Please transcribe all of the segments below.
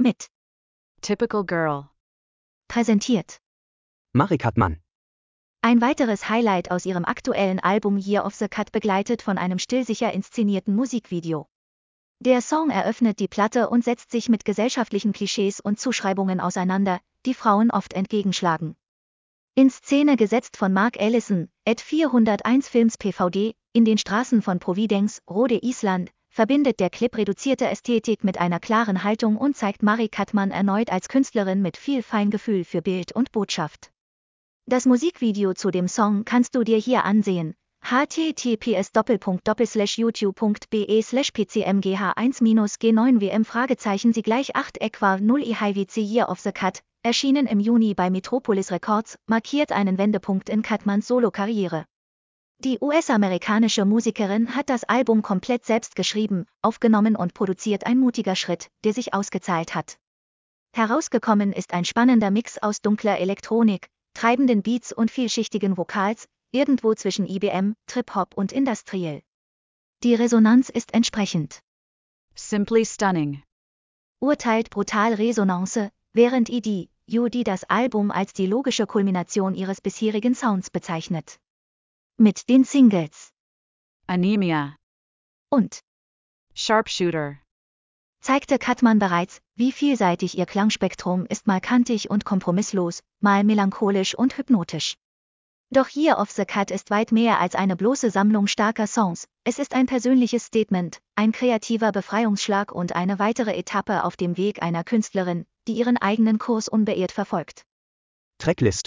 Mit Typical Girl. präsentiert. Mari Katman. Ein weiteres Highlight aus ihrem aktuellen Album Year of the Cut, begleitet von einem stillsicher inszenierten Musikvideo. Der Song eröffnet die Platte und setzt sich mit gesellschaftlichen Klischees und Zuschreibungen auseinander, die Frauen oft entgegenschlagen. In Szene gesetzt von Mark Ellison, @401 Films PVD, in den Straßen von Providence, Rhode Island, verbindet der Clip reduzierte Ästhetik mit einer klaren Haltung und zeigt Mari Katman erneut als Künstlerin mit viel Feingefühl für Bild und Botschaft. Das Musikvideo zu dem Song kannst du dir hier ansehen. https://youtube.be/pcmgh1-g9wm Sie = 0 IHWC Year of the Cut, erschienen im Juni bei Metropolis Records, markiert einen Wendepunkt in Katmans Solo-Karriere. Die US-amerikanische Musikerin hat das Album komplett selbst geschrieben, aufgenommen und produziert, ein mutiger Schritt, der sich ausgezahlt hat. Herausgekommen ist ein spannender Mix aus dunkler Elektronik, treibenden Beats und vielschichtigen Vokals, irgendwo zwischen IBM, Trip-Hop und Industrial. Die Resonanz ist entsprechend. Simply stunning. Urteilt Brutal Resonance, während die das Album als die logische Kulmination ihres bisherigen Sounds bezeichnet. Mit den Singles Anemia. und Sharpshooter. zeigte Katman bereits, wie vielseitig ihr Klangspektrum ist, mal kantig und kompromisslos, mal melancholisch und hypnotisch. Doch Year of the Cut ist weit mehr als eine bloße Sammlung starker Songs, es ist ein persönliches Statement, ein kreativer Befreiungsschlag und eine weitere Etappe auf dem Weg einer Künstlerin, die ihren eigenen Kurs unbeirrt verfolgt. Tracklist.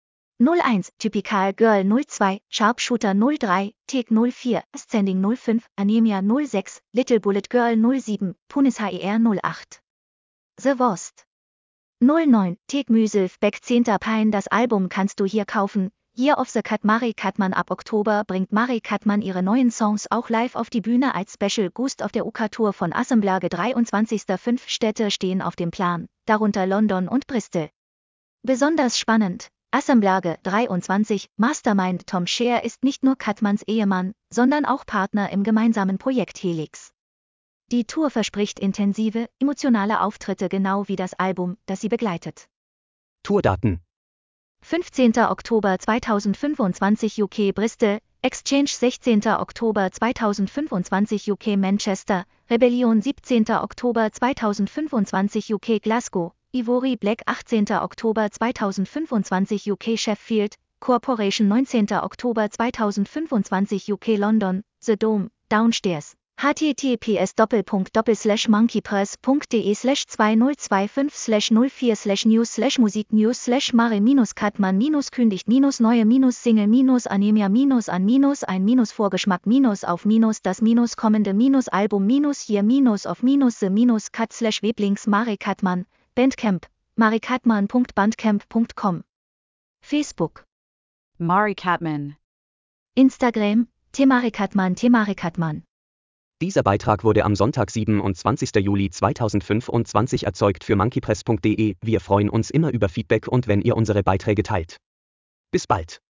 01, Typical Girl 02, Sharpshooter 03, Take 04, Ascending 05, Anemia 06, Little Bullet Girl 07, Punis HER 08. The Worst 09, Take Myself Back 10. Pine. Das Album kannst du hier kaufen. Year of the Cut. Mari Katman. Ab Oktober bringt Mari Katman ihre neuen Songs auch live auf die Bühne als Special Guest auf der UK-Tour von Assemblage 23. 5 Städte stehen auf dem Plan, darunter London und Bristol. Besonders spannend: Assemblage 23, Mastermind Tom Scher ist nicht nur Katmans Ehemann, sondern auch Partner im gemeinsamen Projekt Helix. Die Tour verspricht intensive, emotionale Auftritte, genau wie das Album, das sie begleitet. Tourdaten. 15. Oktober 2025 UK Bristol, Exchange 16. Oktober 2025 UK Manchester, Rebellion 17. Oktober 2025 UK Glasgow, Ivory Black 18. Oktober 2025 UK Sheffield, Corporation 19. Oktober 2025 UK London, The Dome, Downstairs. https://monkeypress.de/zwei-null zwei fünf/news/musik news/Mari-Minus-Cut-Man-Minus-ein-Minus-Vorgeschmack-Auf-das-Minus-Album-Year-of-the-Cut. Facebook Mari Katman. Instagram, Mari Katman. Dieser Beitrag wurde am Sonntag, 27. Juli 2025 erzeugt für monkeypress.de. Wir freuen uns immer über Feedback und wenn ihr unsere Beiträge teilt. Bis bald.